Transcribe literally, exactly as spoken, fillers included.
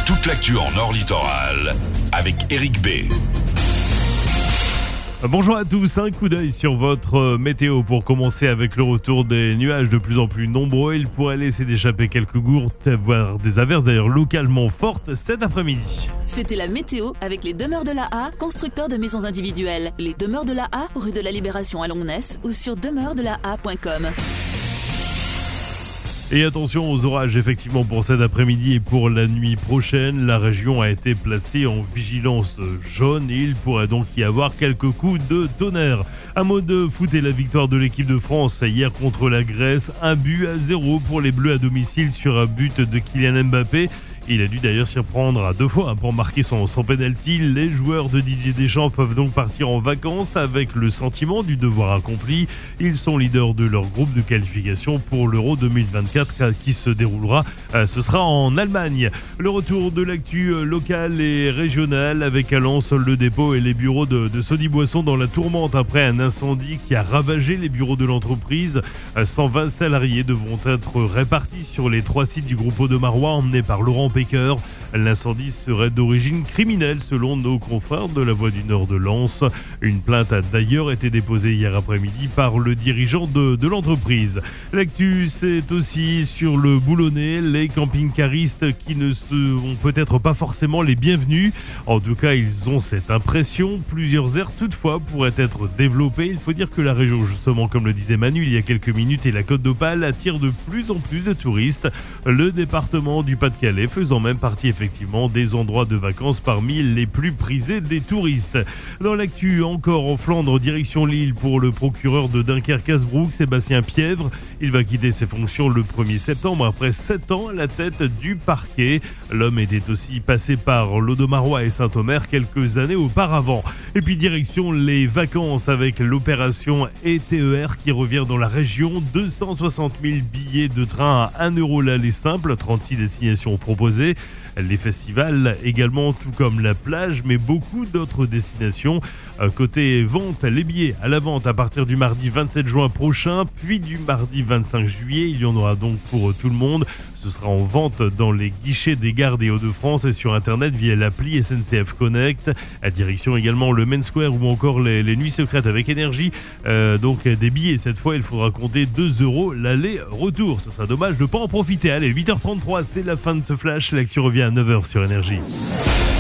toute l'actu en Nord Littoral avec Eric B. Bonjour à tous, un coup d'œil sur votre météo pour commencer avec le retour des nuages de plus en plus nombreux. Il pourrait laisser d'échapper quelques gouttes, voire des averses d'ailleurs localement fortes cet après-midi. C'était la météo avec les Demeures de la A, constructeurs de maisons individuelles. Les Demeures de la A, rue de la Libération à Longnes ou sur demeures de la a point com. Et attention aux orages effectivement pour cet après-midi et pour la nuit prochaine. La région a été placée en vigilance jaune et il pourrait donc y avoir quelques coups de tonnerre. Un mot de foot et la victoire de l'équipe de France hier contre la Grèce. Un but à zéro pour les Bleus à domicile sur un but de Kylian Mbappé. Il a dû d'ailleurs s'y reprendre à deux fois pour marquer son, son penalty. Les joueurs de Didier Deschamps peuvent donc partir en vacances avec le sentiment du devoir accompli. Ils sont leaders de leur groupe de qualification pour l'Euro deux mille vingt-quatre qui se déroulera, ce sera en Allemagne. Le retour de l'actu locale et régionale avec à Lens le dépôt et les bureaux de, de Sodi Boisson dans la tourmente après un incendie qui a ravagé les bureaux de l'entreprise. cent vingt salariés devront être répartis sur les trois sites du groupe Audomarois emmenés par Laurent Pécœur. L'incendie serait d'origine criminelle selon nos confrères de la Voix du Nord de Lens. Une plainte a d'ailleurs été déposée hier après-midi par le dirigeant de, de l'entreprise. L'actu, c'est aussi sur le Boulonnais, les camping-caristes qui ne sont peut-être pas forcément les bienvenus. En tout cas, ils ont cette impression. Plusieurs aires toutefois pourraient être développées. Il faut dire que la région, justement, comme le disait Manu il y a quelques minutes, et la Côte d'Opale attire de plus en plus de touristes. Le département du Pas-de-Calais faisant même partie effectivement des endroits de vacances parmi les plus prisés des touristes. Dans l'actu, encore en Flandre, direction Lille pour le procureur de Dunkerque-Hasbrook, Sébastien Pièvre. Il va quitter ses fonctions le premier septembre après sept ans à la tête du parquet. L'homme était aussi passé par l'Audomarois et Saint-Omer quelques années auparavant. Et puis direction les vacances avec l'opération E T E R qui revient dans la région. deux cent soixante mille billets de train à un euro l'aller simple, trente-six destinations proposées. Les festivals également, tout comme la plage, mais beaucoup d'autres destinations. Côté vente, les billets à la vente à partir du mardi vingt-sept juin prochain, puis du mardi vingt-cinq juillet. Il y en aura donc pour tout le monde. Ce sera en vente dans les guichets des gares des Hauts-de-France et sur Internet via l'appli S N C F Connect. À direction également le Main Square ou encore les, les Nuits Secrètes avec Énergie. Euh, donc des billets, cette fois, il faudra compter deux euros l'aller-retour. Ce sera dommage de ne pas en profiter. Allez, huit heures trente-trois, c'est la fin de ce flash. L'actu revient à neuf heures sur Énergie.